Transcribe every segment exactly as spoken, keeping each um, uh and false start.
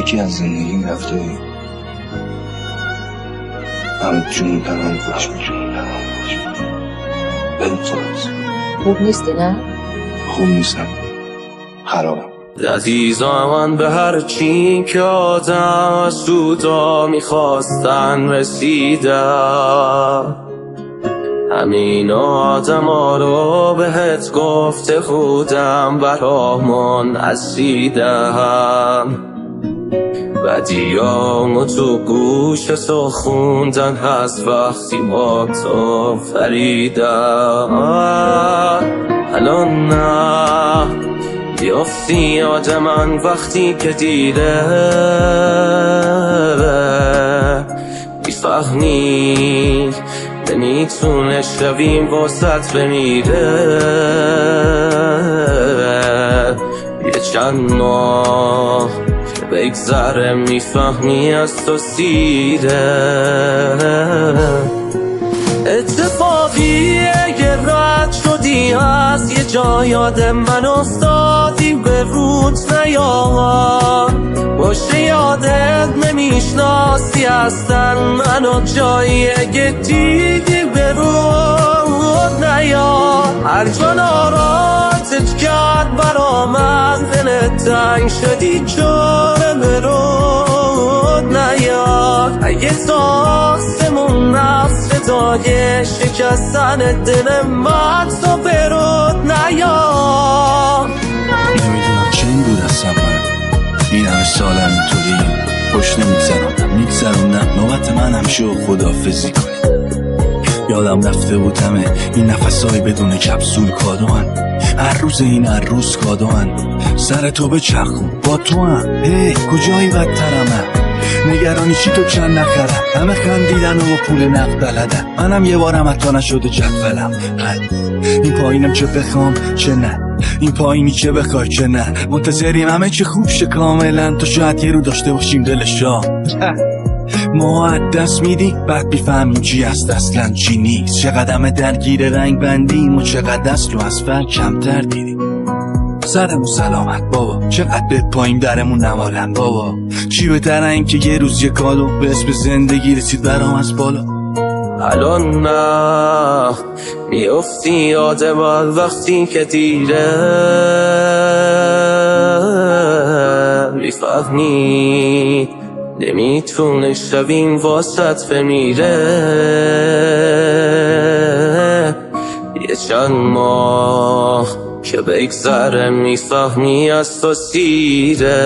یکی از زندگیم رفته همه جون تمام خوش میشون بدون خلاص. خوب نیستی نه؟ خوب نیستم، خرابم. عزیزان من به هر چی که آدم از سودا میخواستن رسیدم، همین آدم ها رو بهت گفته بودم برامون اسیدم. بدیامو تو گوش تو خوندن از وقتی ما تو فریدم. الان نه بیافتی یاد من وقتی که دیره میفهمی نمیتونه شویم واسط بمیره. یه چند ماه که بگذره میفهمی از تو سیره. اتفاقیه یه رد شدی از یه جا یاد من افتادی به رود نیاد باشه یادت نمیشناسی اصلا منو جاییه که دیدی به رود نیاد. هر جا ناراتت کرد برا من دلت تنگ شدی جاره به رود نیاد. اگه تاستمون نفس فتای شکستن دل من تو به رود نیاد. نمیدونم چه این بود هستم من این همه سالم اینطوری پشت نمیگذرم میگذرم نوبت من هم شو خداحافظی کنی. یادم رفته بود همه این نفسای بدون کپسول کادوان، هر روز این هر روز کادوان. سر تو به چرخون با تو هم هی کجایی بدترمه نگرانی چی تو چند نخرم همه خندیدن و پول نقد بلدن. منم یه بارم حتی نشده جدولم این پایینم چه بخوام چه نه این پایینی چه بخوای چه نه منتظریم همه چه خوب شه کاملا تا شاید یه رو داشته باشیم دل شام. ما از دست میدیم بعد بیفهمیم چی هست اصلا چی نیست. چقدر درگیر رنگ بندیم و چقدر اصل و اصفر کمتر دیدیم. سرمون سلامت بابا چقدر به پایین درمون نوالم بابا. چی بهتره این که یه روز یه کالو به اسم زندگی رسید برام از بالا. الان نه میافتی یاد من وقتی که دیره میفهمی نمیتونه شویم واسط بمیره. یه چند ماه که بگذره میفهمی از تو سیره.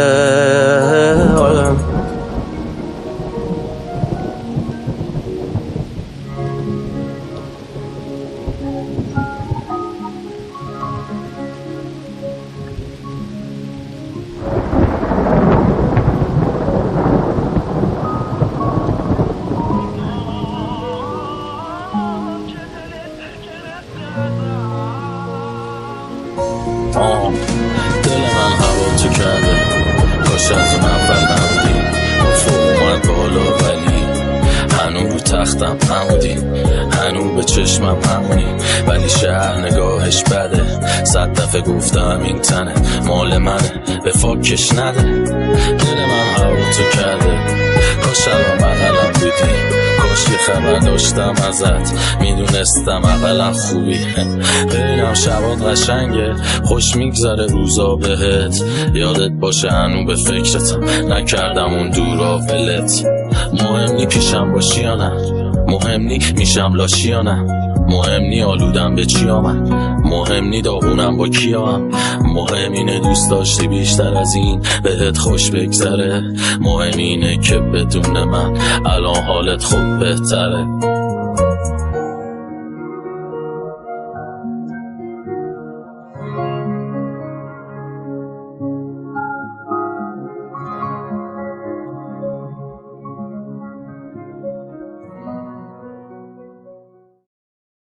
آه دل من هوا تو کرده کاش از اون اول نبودی. فوق اومد بالا ولی هنو رو تختم همودی هنو به چشمم همونی ولی شهر نگاهش بده. صد دفعه گفتم این تنه مال منه به فاکش نده. دل من هوا تو کرده کاش الان بغلم بودی. کاش یه خبر داشتم ازت میدونستم اقلا خوبی. ببینم شبات قشنگه خوش میگذره روزا بهت. یادت باشه هنو به فکرتم نکردم اون دورا ولت. مهم نی پیشم باشی یا نه مهم نی میشم لاشی یا نه مهم نی آلودم به چی آمد مهم نی داغونم با کیام. مهم اینه دوست داشتی بیشتر از این بهت خوش بگذره. مهم اینه که بدون من الان حالت خوب بهتره.